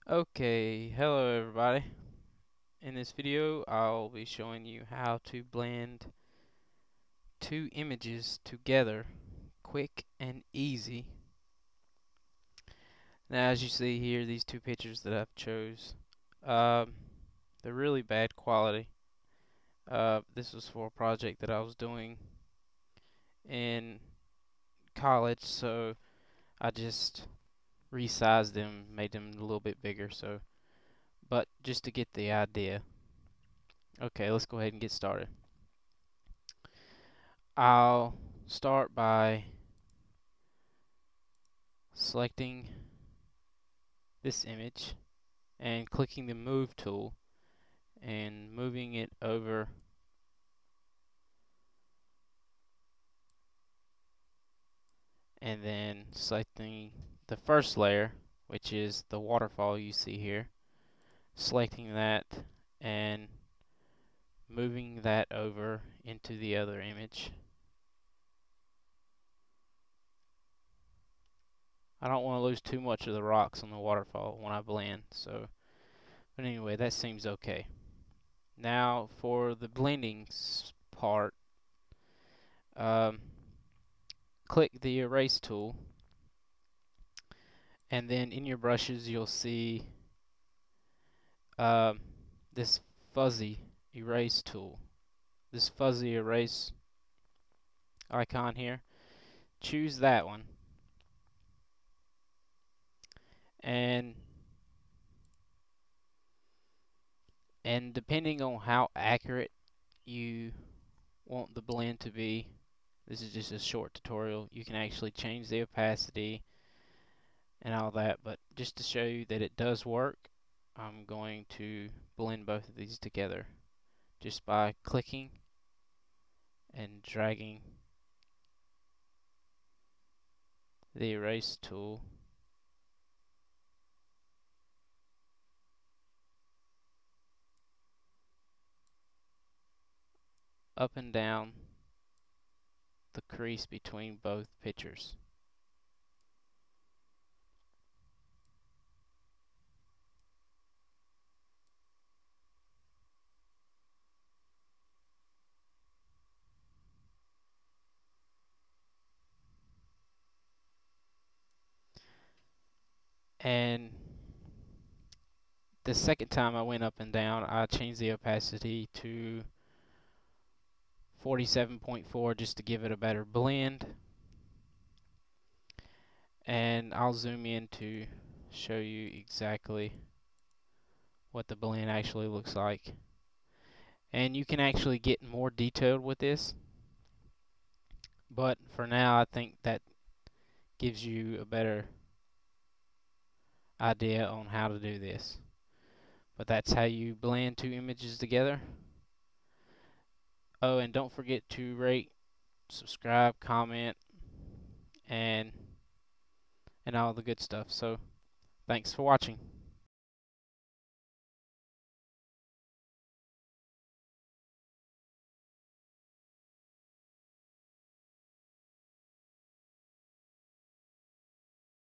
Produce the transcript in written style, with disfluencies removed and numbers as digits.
Okay, hello everybody. In this video, I'll be showing you how to blend two images together quick and easy. Now, as you see here, these two pictures that I've chose, um, they're really bad quality. This was for a project that I was doing in college, so I just resized them, made them a little bit bigger, but just to get the idea. Okay, let's go ahead and get started. I'll start by selecting this image and clicking the move tool and moving it over and then selecting the first layer, which is the waterfall you see here, selecting that and moving that over into the other image. I don't want to lose too much of the rocks on the waterfall when I blend, but anyway, that seems okay. Now for the blending part, um, click the erase tool, and then in your brushes you'll see um, this fuzzy erase tool, this fuzzy erase icon here. Choose that one, and depending on how accurate you want the blend to be, this is just a short tutorial, you can actually change the opacity and all that, but just to show you that it does work, I'm going to blend both of these together just by clicking and dragging the erase tool up and down the crease between both pictures. And the second time I went up and down, I changed the opacity to 47.4 just to give it a better blend. And I'll zoom in to show you exactly what the blend actually looks like. And you can actually get more detailed with this, but for now I think that gives you a better idea on how to do this. But that's how you blend two images together. Oh, and don't forget to rate, subscribe, comment, and all the good stuff. So, thanks for watching.